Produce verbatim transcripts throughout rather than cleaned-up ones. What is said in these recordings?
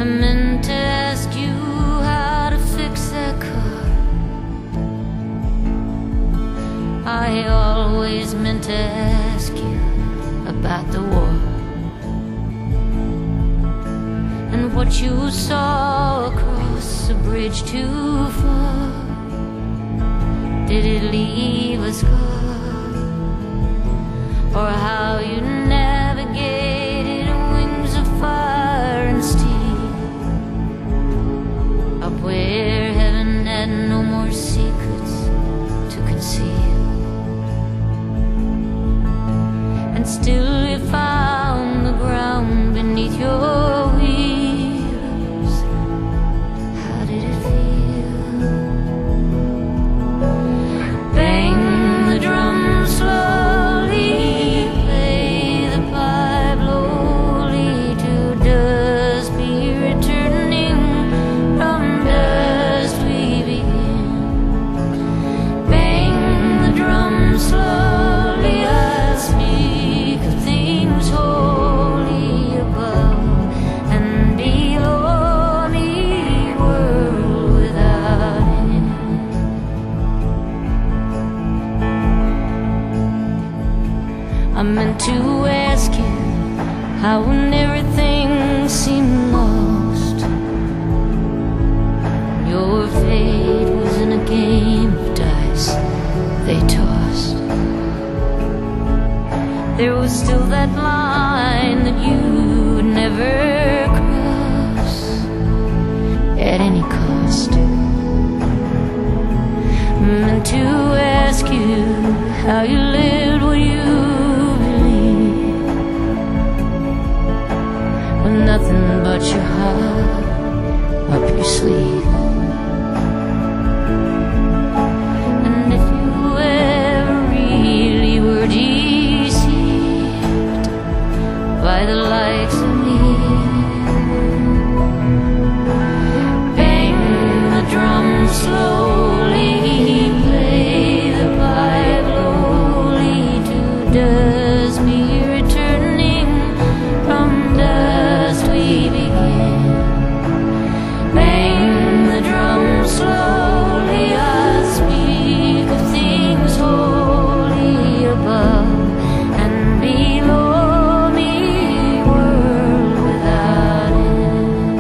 meant to ask you how to fix that car. I always meant to ask you about the war and what you saw across the bridge too far. Did it leave a scar, or how you navigated wings of fire and steel up where heaven had no more secrets to conceal? And still you found the ground beneath your wheels. How did it feel? Bang the drum slowly, play the pipe lowly, to dust be returning, from dust we begin. Bang the drum slowly, I speak of things holy above and below me, world without end. I meant to ask you how, when everything seemed lost, your fate was in a game of dice they tossed. There was still that line that you would never cross at any cost. Meant to ask you how you lived what you believed, with nothing but your heart up your sleeve. And if you ever really were deceived by the likes of me, bang the drum slowly, play the pipe lowly, to dust be returning, from dust we begin. Bang the drum slowly, I speak of things holy above and below me, world without end.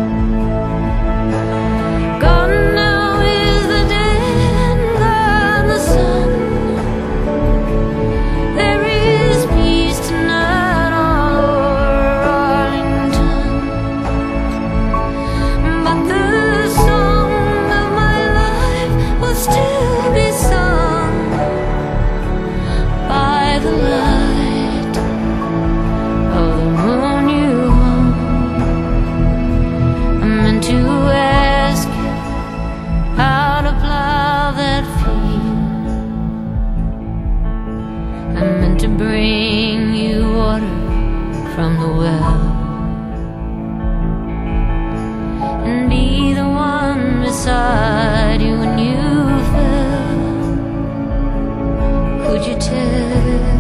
Gone now is the dead, gone the sun. There is peace tonight all over Arlington, but the song of my life will still be sung by the light of the moon you hung. I meant to ask you how to plow that field. I meant to bring you water from the well, and be the one beside you when you fell. Could you tell